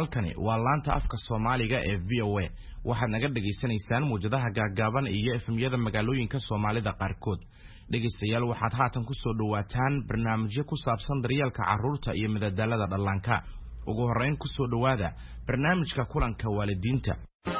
halkani waa laanta afka Soomaaliga ee VOA waxaad naga dhageysanaysaan muujadaha gaagaaban iyo efemyada magaalooyinka Soomaalida qaarkood dhageystayaal waxaad haatan ku soo dhawaataan barnaamijyo ku saabsan daryeelka carruurta iyo madadaalada dhallaanka ugu horeyn ku soo dhawaada barnaamijka kulanka waalidiinta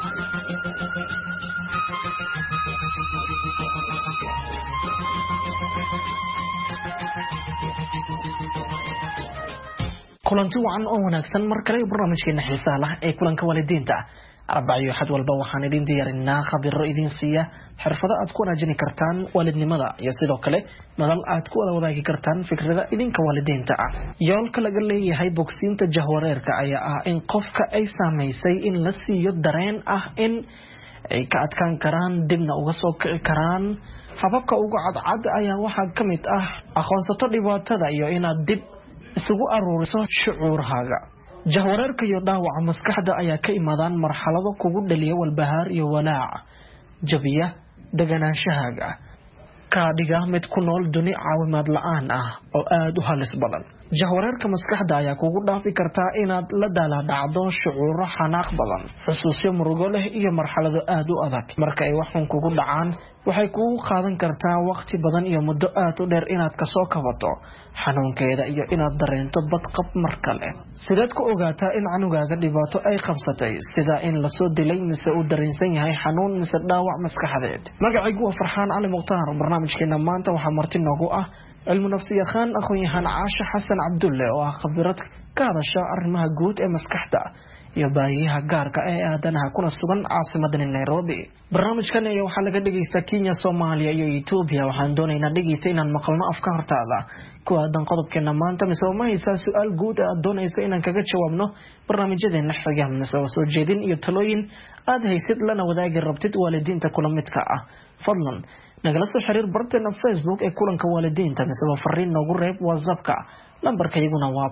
kulanti wacan oo wanaagsan markale barnaamijkeena xiisaha leh ee kulanka waalidiinta arbaayo xad walba waxaan idin diyaarinaa khabiro idin siiya xirfado aad ku wanaajin kartaan waalidnimada iyo sidoo kale madal aad ku wada wadaagi kartaan fikrada idinka waalidiinta ah yoolka laga leeyahay bogsiinta jahwareerka ayaa ah in qofka ay saameysay in la siiyo dareen ah in ay ka adkaan karaan dibna uga soo kici karaan hababka ugu cadcad ayaa waxaa ka mid ah aqoonsato dhibaatada iyo inaad dib isugu aruuriso shucuurhaaga jahwareerka iyo dhaawaca maskaxda ayaa ka imaadaan marxalado kugu dhaliya walbahaar iyo walaac jabiya deganaanshahaga ka dhiga mid ku nool duni caawimaad la'aan ah oo aad u halis badan jahwareerka maskaxda ayaa kugu dhaafi kartaa inaad la daaladhacdo shucuuro xanaaq badan xusuusyo murugo leh iyo marxalado aad u adag marka ay waxun kugu dhacaan waxay kugu qaadan kartaa waqti badan iyo muddo aad u dheer inaad ka soo kabato xanuunkeeda iyo inaad dareento badqab mar kale sidaad ku ogaataa in canugaaga dhibaato ay qabsatay sida in la soo dilay mise uu dareensan yahay xanuun mise dhaawac maskaxdeed magacaygu waa Farxaan Cali Muqtaar barnaamijkeena maanta waxaa marti noogu ah cilmu nafsiyaqaan aqoon-yahan Caasha Xasan Cabdulle oo ah khabiirad ka hadasha arrimaha guud ee maskaxda iyo baahiyaha gaarka ee aadanaha kuna sugan caasimadda Nairobi barnaamijkan ayaa waxaa laga dhageystaa Kenya Soomaaliya iyo Itoobiya waxaan doonaynaa dhageysta inaan maqalno afka hortaada ku aadan qodobkeena maanta mise ma haysaa su'aal guud aad doonaysa inaan kaga jawaabno barnaamijyadeena xiga mise soo jeedin iyo talooyin aad haysid lana wadaagi rabtid waalidiinta kula midka ah fadlan nagala soo xiriir barteena Facebook ee kulanka waalidiinta mise fariin noogu reeb WhatsApp-ka lambarkayguna waa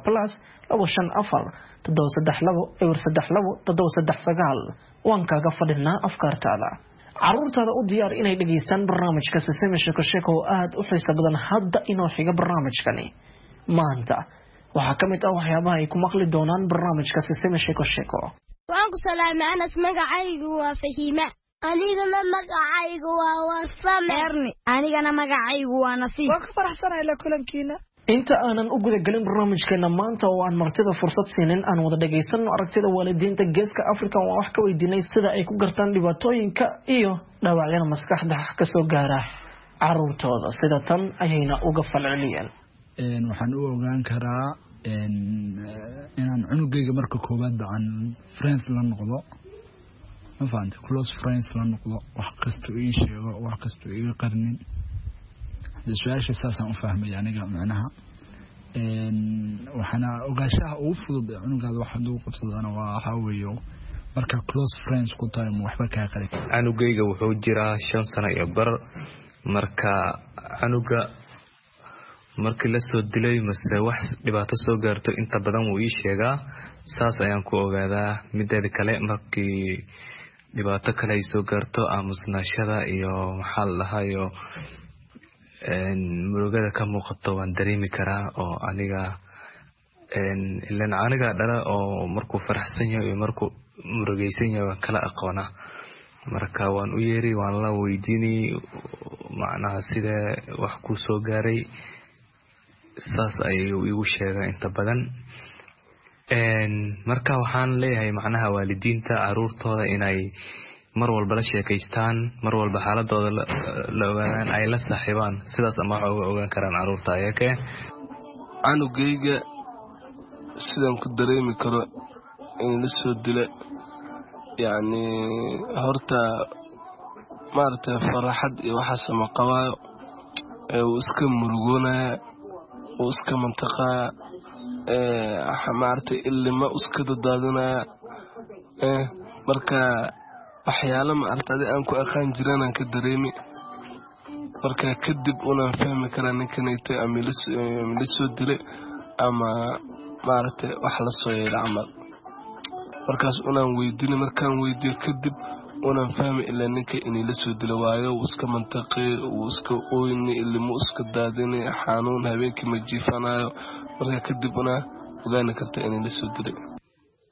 +25432 waan kaaga fadhinaa afkaartaada carruurtaada u diyaar inay dhageystaan barnaamijka Siseme Sheeko oo aad u xiiso badan hadda inoo xiga barnaamijkani maanta waxaa ka mid ah waxyaabaha ay ku maqli doonaan barnaamijka Siseme Sheeko waan ku salaamay anas magacaygu waa Fahiima anigana magacaygu waa Wasame anigana magacaygu waa Nasiib waan ku faraxsanahay la kulankiina inta aanan u guda galin barnaamijkeena maanta oo aan martida fursad siinin aan wada dhageysano aragtida waalidiinta geeska Afrika oo wax ka weydiinay sida ay ku gartaan dhibaatooyinka iyo dhaawacyada maskaxda ka soo gaara carruurtooda sida tan ayayna uga falceliyeen waxaan u ogaan karaa inaan cunugayga marka koobaad aan friends la noqdo ma fahanti close friends la noqdo wax kasta ii sheego wax kasta ii qarnin su'aasha saasan u fahmay aniga macnaha waxana ogaashaha ugu fudud cunugaada wax haduu qabsadana waxa weeyo marka close friends ku tahay waxba ka qali canugayga wuxuu jiraa 5 sano iyo bar marka canuga markii la soo dilay mas'ala wax dhibaato soo gaarto inta badan uu ii sheegaa saas ayaan ku ogaadaa mideeda kale markii dhibaato kale ay soo gaarto aamusnaashada iyo waxa la hayo murugada ka muuqato waan dareemi karaa oo aniga dhala oo markuu faraxsan yahay iyo markuu murugaysan yahay waan kala aqoona marka waan u yeeri waan la weydiini macnaha sida wax ku soo gaaray saas ayuu igu sheegay inta badan marka waxaan leeyahay macnaha waalidiinta carruurtooda inay mar walba la sheekaystaan mar walba xaaladooda la ogaadaan ay la saaxiibaan sidaas ama wax uga ogaan karaan carruurta ayake canugayga sidaan ku dareemi karo in la soo dila yani horta maartay faraxad iyo waxa sama qabaayo uu iska murugoonaya uu iska mantaqaa maartay ilma iska dadaadinaya marka waxyaalo maartay aan ku aqaan jiraan aan ka dareemi marka kadib una fahmi karaa ninkanaytay ama soo dilay ama maartay wax la soo yeelay amal markaas una weydiin markaan weydiyo kadib una fahmi ilaa ninka inay la soo dilay waayo iska mantaqay uu iska ooyni ilmo iska daadinay xanuun habeenkii ma jiifanayo marka kadib una ogaan kartaa inay la soo dilay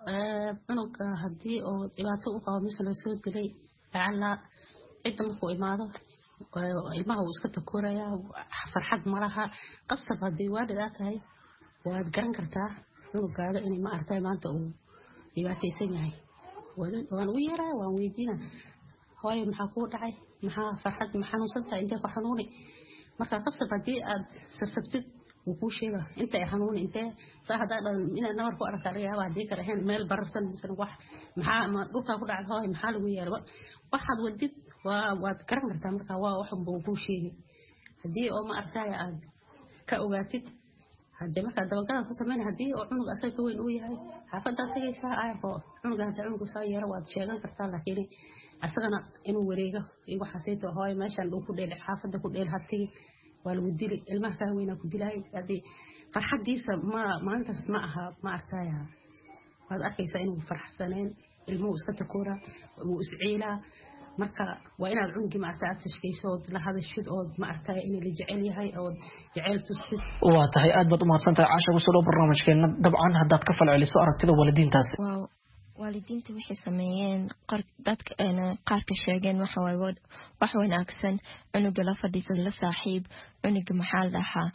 cunuga haddii oo dhibaato u qabo mise lasoo dilay lacala cidda markuu imaado ilmaha wuu iska takooraya farxad malaha qasab haddii waalid aad tahay waad garan kartaa cunugaaga inay ma aragtay maanta uu dhibaataysan yahay waan u yeeraa waan weydiina hooyo maxaa kuu dhacay maxaa farxad ma xanuunsantahay intee ku xanuuni marka qasab haddii aad sasabtid wuu kuu sheega intay xanuuni intee saa haddaa dhan inaad nabar ku aragtaa laga yaaba haddii kale ahayn meel bararsan mise wax maxaa ma dhulkaa ku dhacay hooyo maxaa lagu yeelaba waxaad wadid waad garan kartaa marka waa waxunba uu kuu sheegi haddii oo ma aragtay aad ka ogaatid haddii markaa dabagalaad ku sameyn haddii oo cunug asaga ka weyn uu yahay xaafadaad tagaysaa ayaqoo cunuga hadda cunugu saa yeelo waad sheegan kartaa laakiin asagana inuu wareego iyo waxaasayto hooyo meeshaan dhuu ku dheel xaafada ku dheel hatigi waa lagu dili ilmaha kaa weynaa ku dilaay haddii farxadiisa maalintaas ma aha ma aragtay waad arkaysaa inuu farxsaneen ilmuhu iska takooraa wuu isciilaa marka waa inaad cunugii ma aragtay aad tashkayso ood la hadashid ood ma aragtay inuu la jecel yahay ood jecel tusid waa tahay aad baad u mahadsantahay caasha ku soo dhow barnaamijkeena dabcan haddaad ka falceliso aragtida waalidiintaasi waalidiinta waxay sameeyeen dadka qaarka sheegeen waxa waaye wax wanaagsan cunuga la fadhiiso la saaxiib cunuga maxaa la dhahaa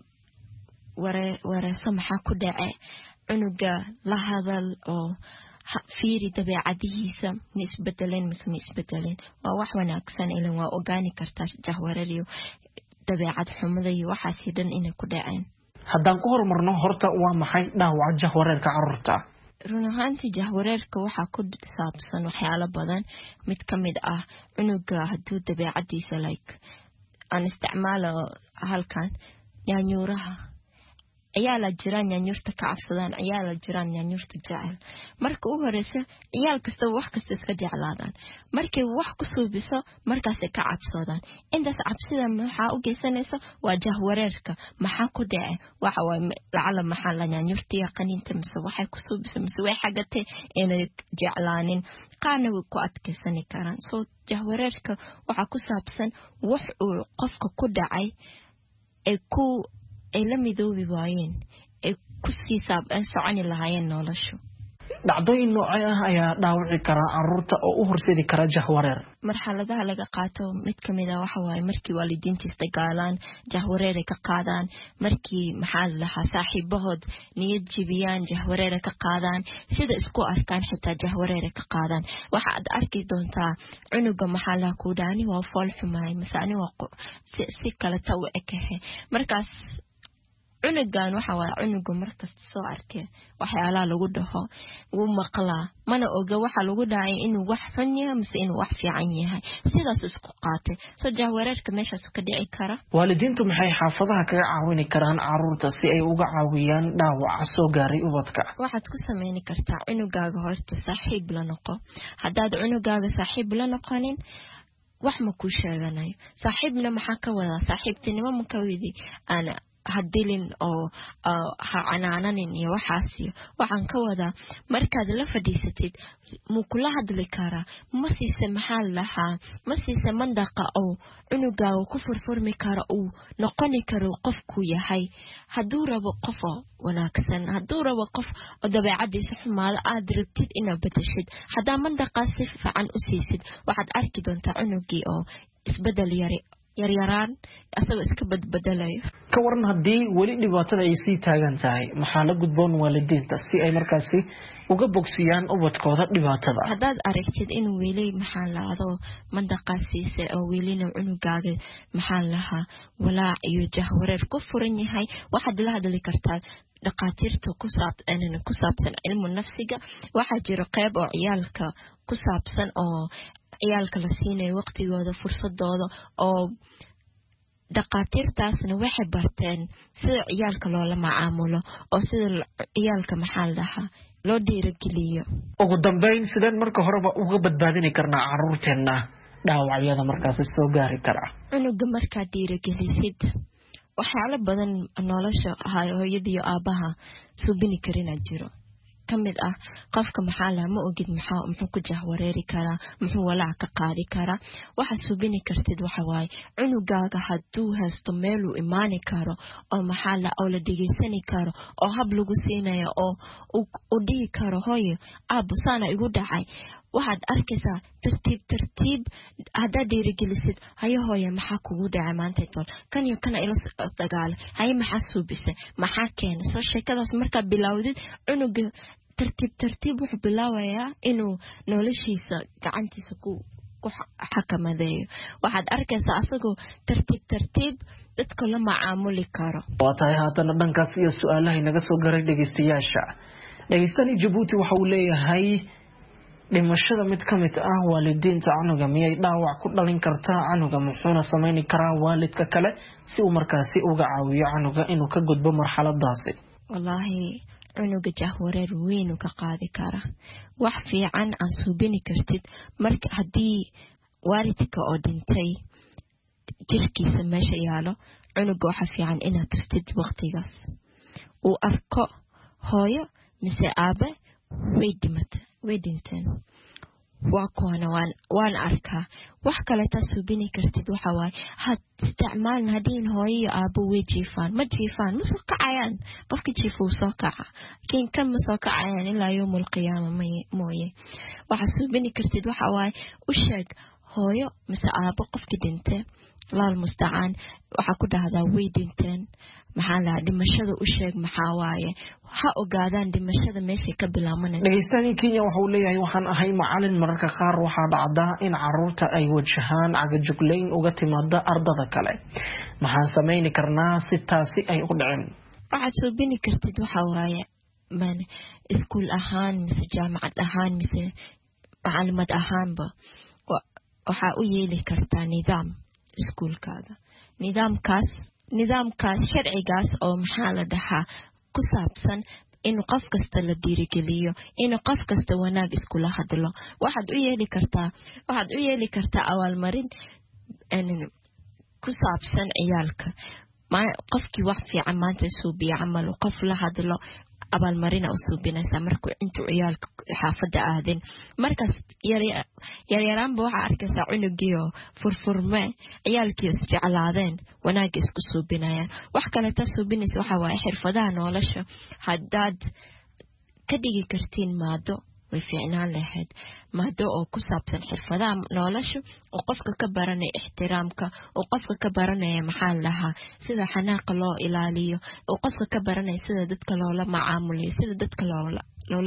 wareeso maxaa ku dhace cunuga la hadal oo fiiri dabeecadihiisa ma isbedeleen mise ma isbedeleen waa wax wanaagsan ilan waa ogaani kartaa jahwarariyo dabeecad xumada iyo waxaasi dhan inay ku dhaceen haddaan ku horumarno horta waa maxay dhaawaca jahwareerka carruurta run ahaantii jahwareerka waxaa ku saabsan waxyaalo badan mid ka mid ah cunuga hadduu dabeecadiisa aan isticmaalo halkan yaanyuuraha ayaa la jiraan yaanyuurta ka cabsadaan ayaa la jiraan yaanyuurta jecel marka u horeysa ciyaal kasta wax kasta iska jeclaadaan markay wax ku suubiso markaasay ka cabsoodaan intaas cabsida maxaa u geysanaysa waa jahwareerka maxaa ku dhace waxa waa lacala maxaa la yaanyuurta yaqaninta mise waxay ku suubiso mise way xagatay inay jeclaanin qaarna way ku adkeysan karaan soo jahwareerka waxaa ku saabsan wax uu qofka ku dhacay ay la midoobi waayeen ay ku sii soconi lahaayeen noloshu dhacdooyin noocay ah ayaa dhaawici kara carruurta oo u horseedi kara jahwareer marxaladaha laga qaato mid ka mid ah waxa waaye markii waalidiinta isdagaalaan jahwareer ay ka qaadaan markii maxaa la dhahaa saaxiibahood niyad jibiyaan jahwareer ay ka qaadaan sida isku arkaan xitaa jahwareer ay ka qaadaan waxaad arki doontaa cunuga maxaa la ku dhaani waa fool xumaay mise ani waa si kale taw ekahe markaas cunugan waxa waa cunuga markasta soo arkay waxyaalaha lagu dhaho wuu maqlaa mana oga waxa lagu dhacay inuu wax xun yahay mise inuu wax fiican yahay sidaas isku qaatay soo jahwareerka meeshaas ka dhici kara waalidiintu maxay xaafadaha kaga caawini karaan carruurta si ay uga caawiyaan dhaawaca soo gaaray ubadka waxaad ku sameyn kartaa cunugaaga horta saaxiib la noqo haddaad cunugaaga saaxiib la noqonin wax ma ku sheeganayo saaxiibna maxaa ka wadaa saaxiibtinimo ma ka widi ana hadilin oo canaananin iyo waxaasiyo waxaan ka wadaa markaad la fadhiisatid muu kula hadli karaa ma siise maxaa lahaa ma siise mandaqa oo cunugaaga ku furfurmi kara uu noqoni karo qofkuu yahay hadduu rabo qof wanaagsan hadduu rabo qof oo dabeecadiisa xumaada aad rabtid inaad bedeshid haddaa mandaqaa si fiican u siisid waxaad arki doontaa cunugii oo isbedel yaryaraan asagoo iska badbedelayo ka waran haddii weli dhibaatada ay sii taagan tahay maxaa la gudboon waalidiinta si ay markaasi uga bogsiyaan ubadkooda dhibaatada haddaad aragtid inuu weli maxaa laado mandaqaasiisa oo welina cunugaaga maxaa lahaa walaac iyo jahwareer ku furan yahay waxaad la hadli kartaa dhaqaatiirta ku saabsan cilmu nafsiga waxaa jira qayb oo ciyaalka ku saabsan oo ciyaalka la siinayo waqtigooda fursadooda oo dhaqaatiirtaasna waxay barteen sida ciyaalka loola macaamulo oo sida ciyaalka maxaa la dhahaa loo dhiirigeliyo ugu dambeyn sideen marka horeba uga badbaadini karnaa carruurteena dhaawacyada markaasi soo gaari kara cunuga markaad dhiirigelisid waxyaalo badan nolosha hooyada iyo aabaha suubini karina jiro kamid ah qofka maxaa la ma ogid muxuu ku jahwareeri karaa muxuu walaac ka qaadi karaa waxa subini kartid waxa waay cunugaaga haduu haysto meel uu imaani karo oo maxaa la oo la dhigeysani karo oo hab lagu siinayo oo u dhigi karo hooyo aabbo sana igu dhacay waxaad arkaysaa tartiib haddaad dhiirigelisid hayo hooyo maxaa kugu dhacay maanta tol kan iyo kana ila dagaal hayo maxaa suubisay maxaa keenay soo sheekadaas markaad bilowdid cunuga tartiib wuxuu bilaabayaa inuu noloshiisa gacantiisa ku xakamadeeyo waxaad arkaysaa asagoo tartiib dadka la macaamuli karo waa tahay haddana dhankaas iyo su-aalaha inaga soo garay dhegeystayaasha dhegeystani Djibouti waxa uu leeyahay dhimashada mid ka mid ah waalidiinta canuga miyay dhaawac ku dhalin kartaa canuga muxuuna sameyn karaa waalidka kale si uu markaasi uga caawiyo canuga inuu ka gudbo marxaladaasi wallahi cunuga jahwareer weyn uu ka qaadi kara wax fiican aan suubini kartid marka hadii waalidka oo dhintay jirkiisa meesha yaalo cunuga waxa fiican inaad tustid waqtigaas uu arko hooyo mise aabe way dhinteen waa kuwana waan arkaa wax kale ta subini kartid waxa waay had isticmaalna hadii hooyo iyo aabo way jiifaan ma soo kacayaan qofka jiifo soo kaca kin kan ma soo kacayaan ilaa yawmul qiyaama mooye waxa subini kartid waxa waay u sheeg hooyo mise aabo qofka dhintay laal musta'an waxa ku dhahdaa way dhinteen maxaa la dhimashada u sheeg maxaa waaye ha ogaadaan dhimashada meesha ka bilaabanayso dhageystani Kenya waxa uu leeyahay waxaan ahay macallin mararka qaar waxa dhacda in caruurta ay wajahaan cagajugleyn uga timaada ardada kale maxaan sameyn karnaa si taasi ay u dhicin waxaad subini kartid waxa waaye man iskuul ahaan mise jaamacad ahaan mise macallimad ahaanba waxa u yeeli kartaa nidaam iskuulkaaga nidaamkaas sharcigaas oo maxaa la dhahaa ku saabsan in qof kasta la dhiirigeliyo in qof kasta wanaag iskula hadlo waxaad u yeeli kartaa abaalmarin ku saabsan ciyaalka qofkii wax fiican maanta suubiya camal qof la hadlo abaalmarina u suubinaysa markuu intuu ciyaalka xaafada aadin markaas yaryaraanba waxaa arkaysaa cunugiyo furfurme ciyaalkii isjeclaadeen wanaagga isku suubinayaan wax kale ta suubinaysa waxa waaye xirfadaha nolosha haddaad ka dhigi kartiin maado way fiicnaan lahayd maado oo ku saabsan xirfadaha nolosha oo qofka ka baranaya ixtiraamka oo qofka ka baranaya maxaa lahaa sida xanaaqa loo ilaaliyo oo qofka ka baranaya sida dadka loola macaamulayo sida dadka loola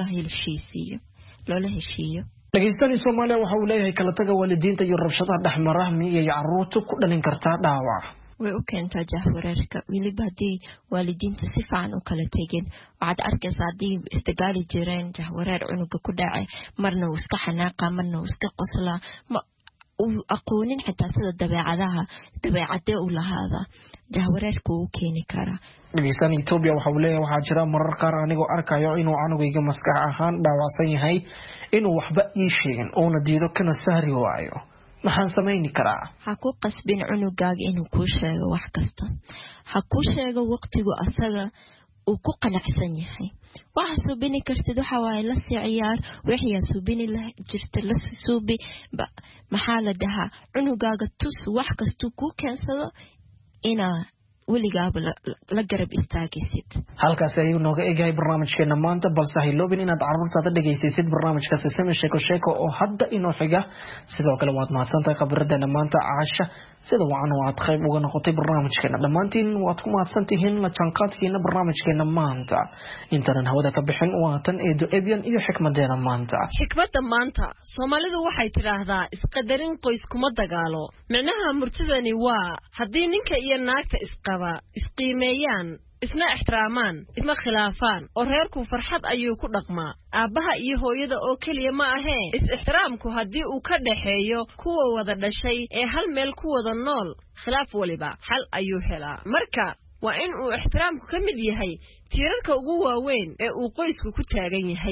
heshiiyo dhageystani Soomaaliya waxa uu leeyahay kala taga waalidiinta iyo rabshadaha dhexmara miyay caruurtu ku dhalin kartaa dhaawac way u keentaa jahwareerka weliba hadii waalidiinta si fiican u kala tegin waxaad arkaysaa hadii istigaali jireen jahwareer cunuga ku dhacay marna uu iska xanaaqa marna uu iska qoslaa ma uu aqoonin xitaa sida dabeecadee u lahaada jahwareerka uu keeni karaa dhageystani Ethiopia waxa uu leeyahay waxaa jira marar qaar anigoo arkayo inuu canugayga maskax ahaan dhaawacsan yahay inuu waxba ii sheegin oona diido kana sahri waayo maxaan sameyn karaa ha ku qasbin cunugaaga inuu ku sheego wax kasta ha ku sheego waqtigu asaga uu ku qanacsan yahay waxa subini kartid waxa waay la ciyaar wixii subini la jirta la suubi maxaa la dhahaa cunugaaga tus wax kasta ku keensado ina weligaaba la garab istaagaysid halkaas ayuu nooga eegay barnaamijkeena maanta balse hayloobin inaad caruurtaada dhageysid barnaamijka Sesame sheeko oo hadda inoo xiga sidoo kale waad mahadsantahay khibradana maanta Aasha sida waad qayb uga noqotay barnaamijkeena dhamaantiin waad ku mahadsantihiin la tanqaadkiina barnaamijkeena maanta intaan hawada ka bixin waatan eedo ebiyan iyo xikmadeena maanta Soomaalidu waxay tiraahdaa isqadarin qoys kuma dagaalo macnaha murtidani waa hadii ninka iyo naagta isqiimeeyaan isna ixtiraamaan isma khilaafaan oo reerku farxad ayuu ku dhaqmaa aabaha iyo hooyada oo kaliya ma ahee is-ixtiraamku hadii uu ka dhaxeeyo kuwa wada dhashay ee hal meel ku wada nool khilaaf waliba xal ayuu helaa marka waa in uu ixtiraamku ka mid yahay tiirarka ugu waaweyn ee uu qoysku ku taagan yahay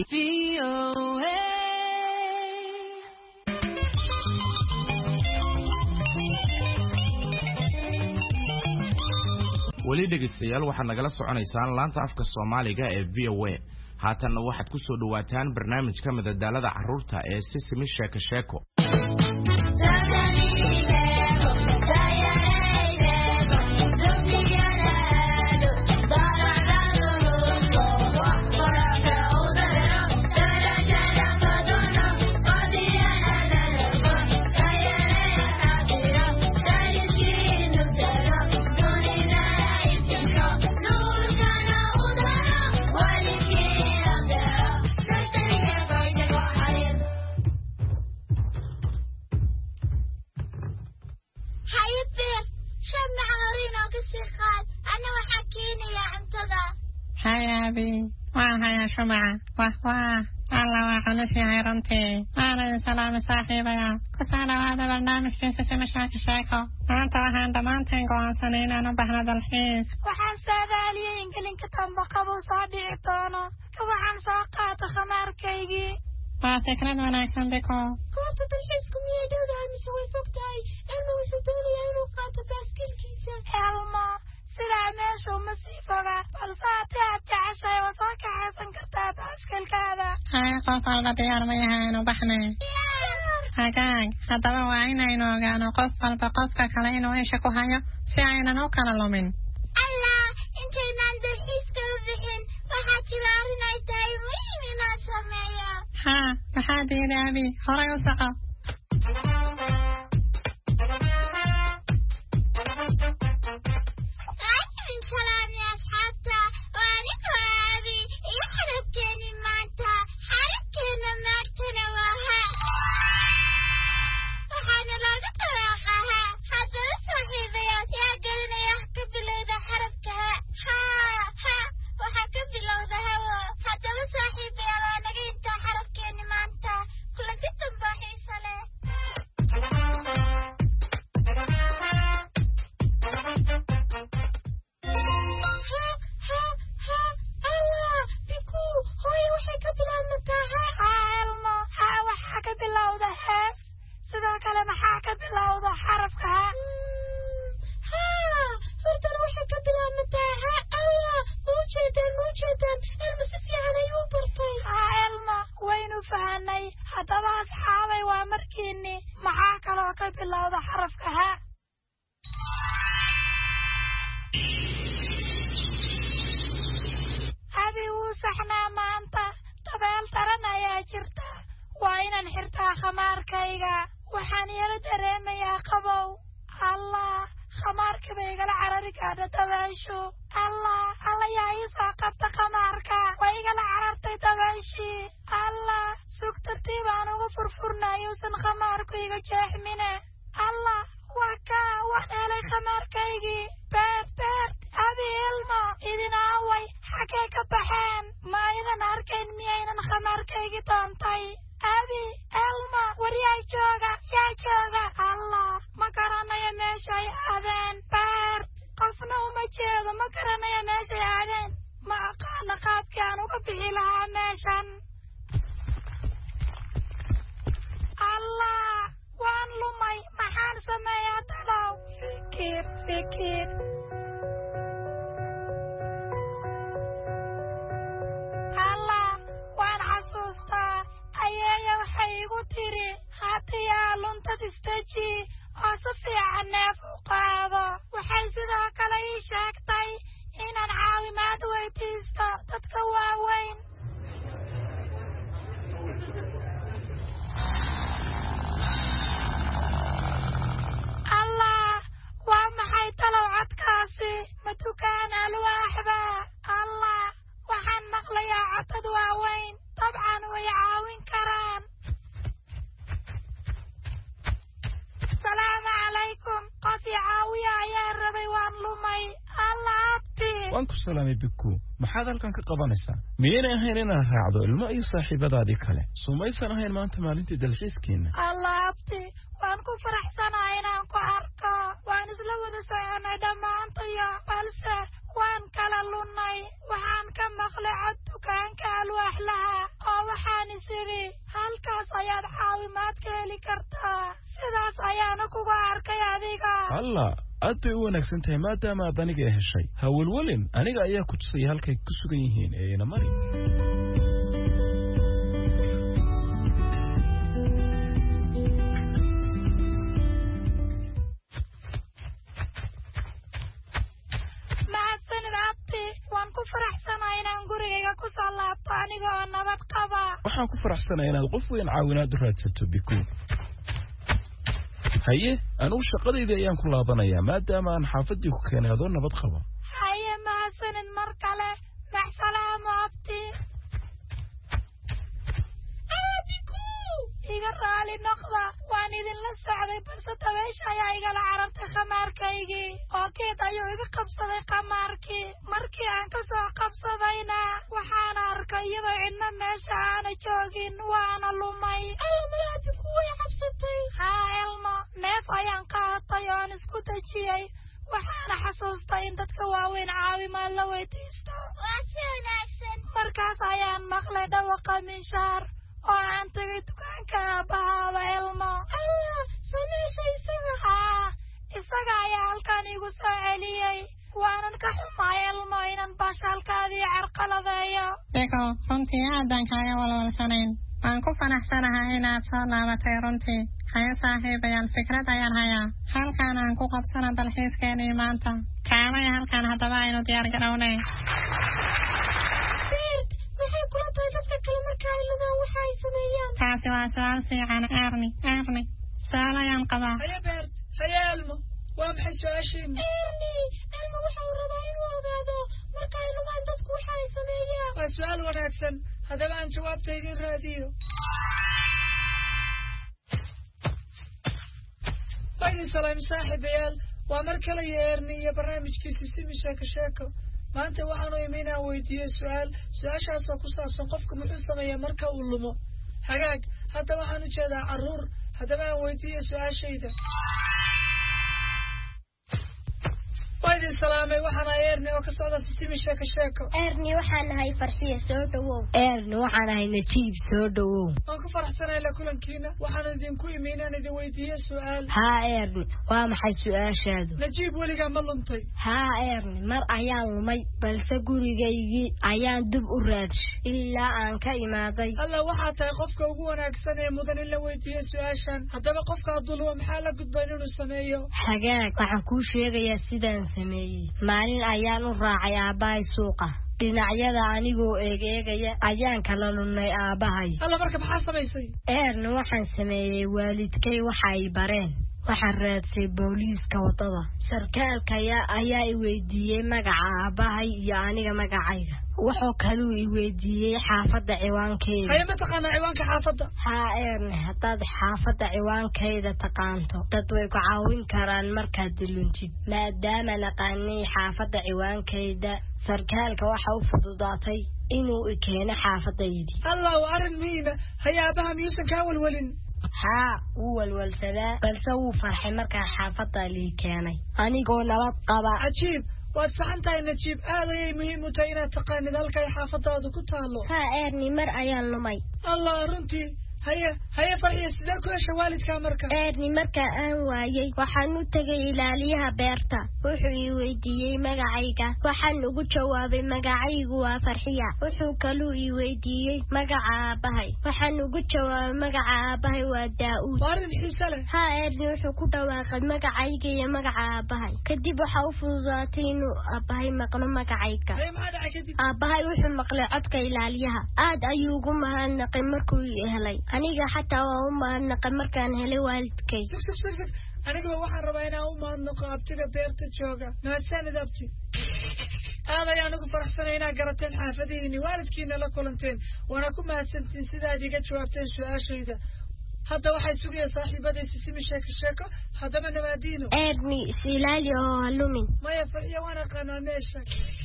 weli dhegeystayaal waxaad nagala soconaysaan laanta afka Soomaaliga ee VOA haatanna waxaad ku soo dhawaataan barnaamijka madadaalada carruurta ee Sisimi Sheeko Sheeko. الله وحنسي عيرنتي أنا سلام صاحبي كسانا هذا برنامج في سيسمي شيكو شيكو أنت وحان دمانتين قوان سنين أنا بحنا دالحيس وحان سادا علي إنجلين كتن بقبو صادي عطانا وحان ساقات خمار كيجي فكرة وناكسن بكو كنت تلحيسكم يدو ذا مسوي فوقتاي أنا وحدولي أنا وقات باسكيل كيسا هلما سلا ماشو مسيفوغا بالساعتي عشاي وصاكا حسن كرتا باسكيل كذا هاي قف البطيار ميهان وبحنا هكاك هدبا وعينا إنوغانو قف البقفك كالينو إيشكو هايو سيعينا نوكنا لومين الله انتي ناندر حيسكا وبحن وحاكي بارنا يتاي مهينينا سميا ها بحادي دابي هراي وسقا سلام يا أصحابتا وأنا وأبي يحركني مانتا حركنا مارتنا وها وحنا لا نتراخاها حتى صاحبيات يا قلنا يحكي بلوذا حرفتها ها وحكي بلوذا هوا حتى صاحبيات أنا قلت حركني مانتا كل جدا بحيصة له waan ku salaamay bikku maxaad halkan ka qabanaysaa miyeen ahayn inaad raacdo ilmo iyo saaxiibadaadii kale sumaysan ahayn maanta maalintii dalxiiskiina allaabti waan ku faraxsanahay inaan ku arko waan isla wada soconay dhammaantayo balse waan kala lunnay waxaan ka maqlay cod dukaanka alwaax laha oo waxaan isiri halkaas ayaad caawimaad ka heli kartaa sidaas ayaana kuga arkay adiga allah aad bay u wanaagsan tahay maadaama aad aniga heshay ha welwelin aniga ayaa ku tusaya halkay ku sugan yihiin ee ina mari waxaan ku faraxsanahay inaad qof weyn caawinaad u raadsato biko haye anu shaqadayda ayaan ku laabanayaa maadaama aan xaafadii ku keenay adoo nabad qaba haye mahadsanid mar kale maxsalaamo abti iga raali noqda waan idinla socday balse dabeesha ayaa igala carartay khamaarkaygii oo geed ayuu iga qabsaday khamaarkii markii aan ka soo qabsadayna waxaan arkay iyadoo cidna meesha aana joogin waana lumay malaadiku way cabsatay haa elmo neef ayaan qaatay oon isku dejiyey waxaana xasuustay in dadka waaweyn caawimaad la weydiisto waa si wanaagsan markaas ayaan maqlay dhawaqa minshaar oo aan tagay dukaanka aabbahaada elmo sameesha isaga ayaa halkan igu soo celiyey waanan ka xumaay elmo inan baashaalkaadii carqaladeeyo biko runtii aadaan kaaga walwalsanayn waan ku fanaxsanahay inaad soo laabatay runtii haye saaxiibayaal fikrad ayaan hayaa halkaan aan ku qabsana dalxiiskeenii maanta kaalaya halkaan haddaba aynu diyaar garownay waxay kula tahay dadka kale marka ay lugaan waxa ay sameeyaan taasi waa su'aal fiican Ernie su'aal ayaan qabaa haye beert haye elmo waa maxay su'aashiina elmo waxa uu rabaa inuu ogaado marka ay lugaan dadku waxa ay sameeyaan waa su'aal wanaagsan haddaba aan jawaabtayda raadiyo bayni salaam saaxiibayaal waa mar kale Ernie iyo barnaamijkiisa Simi Sheeko maanta waxaanu iminaa weydiiyay su'aashaas oo ku saabsan qofka muxuu sameeyaa marka uu lumo hagaag hadda waxaan u jeedaa caruur haddaba aan weydiiyay su'aashayda waydin salaamay waxaan ahay Ernie oo ka socda Simi Sheeko Ernie waxaan ahay Farxiyo soo dhawow Ernie waxaan ahay Najiib soo dhawow waan ku faraxsanahay la kulankiina waxaan idinku iminaan idin weydiiyay su'aal haa Ernie waa maxay su'aashaadu Najiib weligaa ma luntay haa Ernie mar ayaan lumay balse gurigaygii ayaan dib u raadshay ilaa aan ka imaaday alla waxaa tahay qofka ugu wanaagsan ee mudan in la weydiiyo su'aashan haddaba qofka hadduu maxaa la gudbay inuu sameeyo hagaag waxaan kuu sheegayaa sidaan sameeyey maalin ayaan u raacay aabbahay suuqa dhinacyada anigoo eegaya ayaan kala lunnay aabbahay alla marka maxaa samaysay Ernie waxaan sameeyey waalidkay waxay bareen waxaan raadsay booliiska wadada sarkaalka ayaa i weydiiyey magaca aabbahay iyo aniga magacayga wuxuu kaluu i weydiiyey xaafadda ciwaankeeda haye ma taqaanaa ciwaanka xaafadda haa Ernie haddaad xaafadda ciwaankeeda taqaanto dad way ku caawin karaan markaad diluntid maadaama naqaanay xaafadda ciwaankeeda sarkaalka waxa u fududaatay inuu i keeno xaafadaydii alla waa arrin muhiima haye aabbaha miyuusan kaa walwalin haa wuu walwalsadaa balse wuu farxay markaa xaafadda lii keenay anigoo nabad qaba cajiib waad saxan tahay Najiib aad ayay muhiim u tahay inaad taqaanid halka ay xaafadaadu ku taalo haa Ernie mar ayaan lumay allah runtii haye Farxiyo sidee ku heshay waalidkaa marka Ernie marka aan waayay waxaan u tagay ilaaliyaha beerta wuxuu i weydiiyey magacayga waxaan ugu jawaabay magacaygu waa Farxiya wuxuu kaluu i weydiiyey magaca aabbahay waxaan ugu jawaabay magaca aabbahay waa Daa'uud arrin xiiso leh haa Ernie wuxuu ku dhawaaqay magacayga iyo magaca aabbahay kadib waxa uu fududaatay inuu aabbahay maqlo magacayga aabbahay wuxuu maqlay codka ilaaliyaha aad ayuu ugu mahadnaqay markuu i helay aniga xataa waa u mahadnaqay markaan helay waalidkay aniga waxaan rabaa inaan u mahadnaqo abtiga beerta jooga mahadsanid abti aad ayaan ugu faraxsanay inaad garateen xaafadihiinni waalidkiina la kulanteen waana ku mahadsantiin sidaad iga jawaabteen su'aashayda hadda waxay sugayaan saaxiibadaysi Simi Sheeko haddaba nabaadiino Ernie isilaali oo halumin maya Farxiyo waan aqaanaa meesha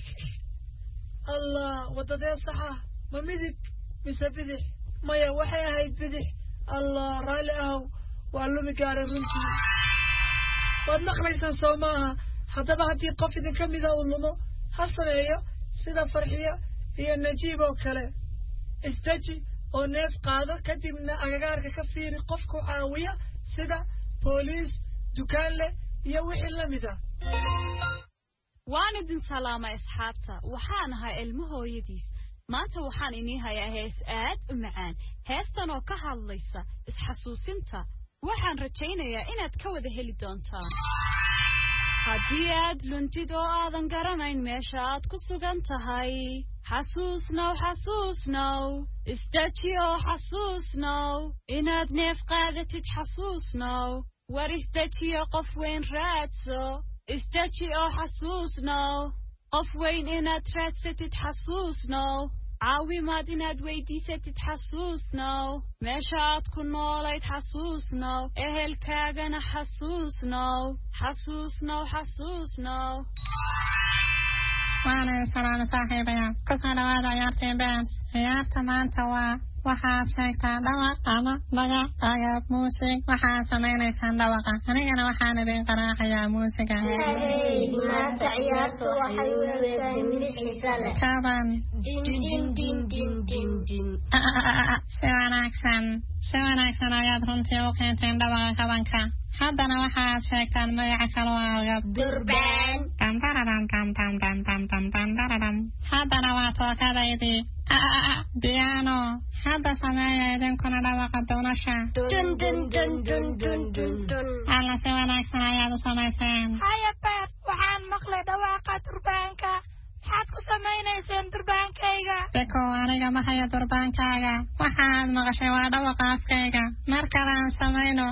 allah wadadee saxa ma midig mise bidix maya waxay ahayd bidix allah raalli ahow waa lumi gaaray runtii waad maqlaysaan soo maaha haddaba haddii qof idinka mida uu lumo ha sameeyo sida Farxiyo iyo Najiib oo kale isdeji oo neef qaado kadibna agagaarka ka fiiri qofku caawiya sida booliis dukaanle iyo wixii la mid ah waan idin salaamay asxaabta waxaan ahay ilmo hooyadiis maanta waxaan inii hayaa hees aad u macaan heestan oo ka hadlaysa isxasuusinta waxaan rajaynayaa inaad ka wada heli doontaan haddii aad luntid oo aadan garanayn meesha aad ku sugan tahay حسوسنا وحسوسنا استجيو حسوسنا إناد نيف قادة حسوسنا ورستجيو قفوين راتسو استجيو حسوسنا قفوين إناد راتسة حسوسنا عاوي ما ديناد ويديسة حسوسنا مشاعت كنولا يتحسوسنا إهل كاغنا حسوسنا حسوسنا وحسوسنا وعلى السلام صاحبي كسر هذا عيارتي بان عيارت مانتوا waxaad sheegtaa dhawaq ama magac agab muusig waxaad samaynaysaa dhawaqa anigana waxaan idin qaraacayaa muusiga maanta ciyaartu waxay u leedahay midix xiisa leh kaban si wanaagsan ayaad runtii u keenteen dhawaqa kabanka haddana waxaad sheegtaan magaca kaloo agab durbaan haddana waa tookadaydii piano hadda sameeya idinkuna dhawaqa doonasha alla si wanaagsan ayaad u samayseen haya beer waxaan maqlay dhawaaqa durbaanka maxaad ku samaynayseen durbaankayga beko aniga ma hayo durbaankaaga waxaad maqashay waa dhawaqa afkayga mar kale aan samayno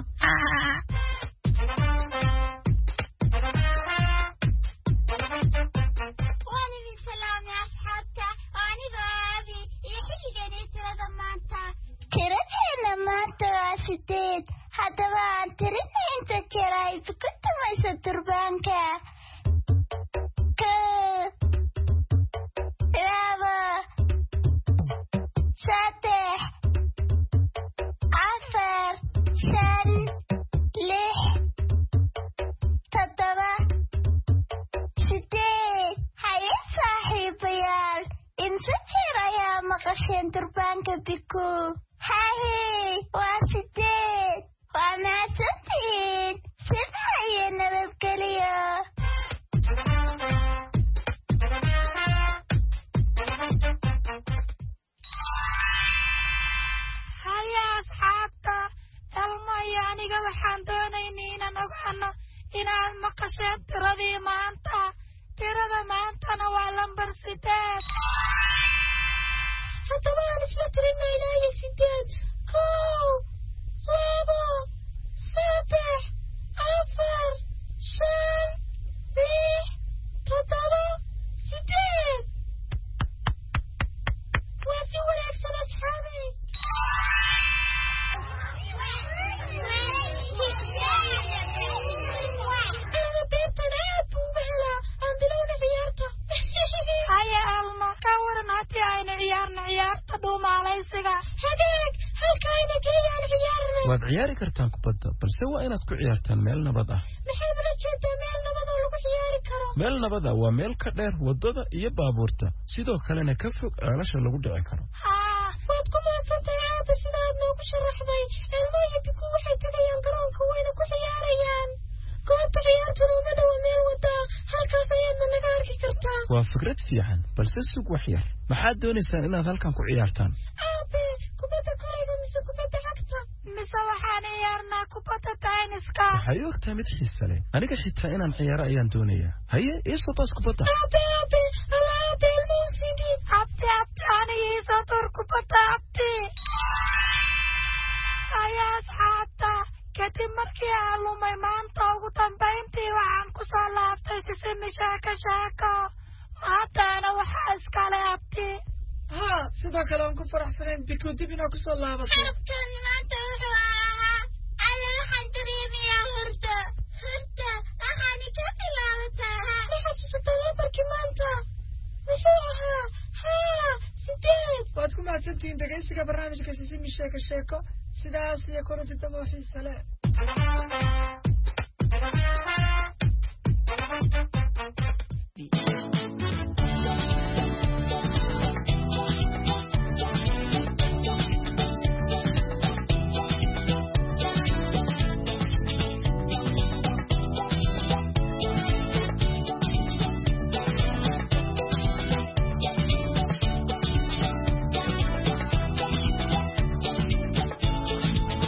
tiradeena maanta waa 8 haddaba aan tirina inta jeer ay ku tumayso durbaanka laba 3 4 5 6 7 haye saaxiibayaal inta jeer ayaa maqasheen durbaanka biko هاي واسدين وما سنتين سبعي نبكليا هيا أصحابتا المية أنيقا وحان دونينينا نغانا إنا المقشات تردي مانتا ترد مانتا نوالنبر 6 طبعا اسمترنا إلهي 6 كو 7 7 4 5 6 واسي ورأكسن أصحابي أنا بيبتنا أبوبهلا عندنا عيارتا هيا ألما كورنا هاتي عين عيارتا دوما عليسيقا هديك هالكاينة كيان عيارنا waad ciyaari kartaan kubadda balse waa inaad ku ciyaartaan meel nabad ah maxay ula jeedaa meel nabad oo lagu ciyaari karo meel nabad ah waa meel ka dheer wadada iyo baabuurta sidoo kalena ka fog ceelasha lagu dhici karo waad ku maadsantahay aaba sida aad noogu sharaxday ilmooyi biku waxay tegayaan garoonka wayna ku ciyaarayaan goobta ciyaartuna uma dhowa meel wadaa halkaas ayaadna naga arki kartaa waa fikrad fiican balse sug wax yar maxaad doonaysaan inaad halkan ku ciyaartaan aabe kubadda kolayga mise kubadda cagta mise waxaan ciyaarnaa kubadda tainiska waxay u ogtahay mid xiisa leh aniga xitaa inaan ciyaaro ayaan doonayaa haye iisoo baas kubadda aabe alaabe ilmuusidi abti aniga iisoo door kubadda abti ayaa asxaabta kadib markii aan lumay maanta ugu dambayntii waxaan ku soo laabtay sisimi sheeko haddana waxaa iskale abti sidoo kale aan ku faraxsanayn biko dib inaa kusoo laabatay habkan maanta wuxuu ahaa alla waxaan dareemayaa hurda waxaana ka bilaabataa ma xasuusatay lambarkii maanta muxuu ahaa 8 waad ku mahadsantihiin dhegaysiga barnaamijka sisimi sheeko sidaas iyo koronti damo xiisa leh